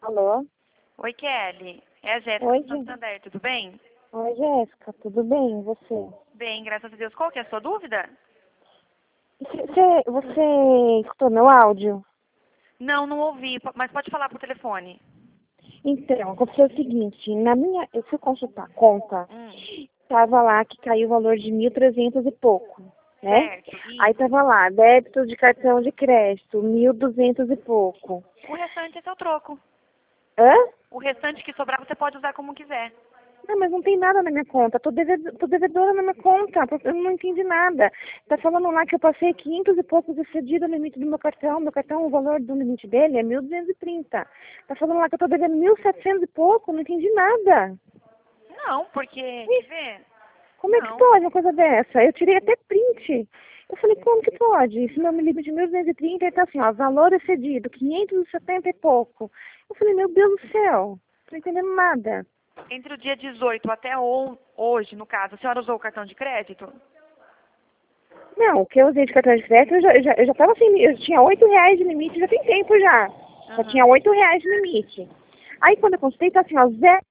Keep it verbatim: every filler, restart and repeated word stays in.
Alô? Oi, Kelly. É a Jéssica Oi, do Santander, tudo bem? Oi, Jéssica, tudo bem? E você? Bem, graças a Deus. Qual que é a sua dúvida? Você, você escutou meu áudio? Não, não ouvi, po- mas pode falar por telefone. Então, aconteceu o seguinte, na minha, eu fui consultar a conta, Hum, tava lá que caiu o valor de mil e trezentos e pouco, né? certo. Aí E tava lá, débito de cartão de crédito, mil e duzentos e pouco. o restante é seu troco. Hã? O restante que sobrar você pode usar como quiser. Não, mas não tem nada na minha conta. Tô, deved- tô devedora na minha conta. Eu não entendi nada. Tá falando lá que eu passei quinhentos e poucos excedido o limite do meu cartão. Meu cartão, o valor do limite dele é mil duzentos e trinta. Tá falando lá que eu tô devendo mil e setecentos e pouco. Não entendi nada. Não, porque, quer ver? Como é que Não. pode uma coisa dessa? Eu tirei até print. Eu falei, como que pode? Esse meu limite de mil duzentos e trinta e tá assim, ó, valor excedido, quinhentos e setenta e pouco. Eu falei, meu Deus do céu. Não tô entendendo nada. Entre o dia dezoito até o- hoje, no caso, a senhora usou o cartão de crédito? Não, o que eu usei de cartão de crédito, eu já, eu já, eu já tava assim, eu tinha oito reais de limite, já tem tempo já. Já tinha Aham. oito reais de limite. Aí quando eu consultei, tá assim, ó, zero.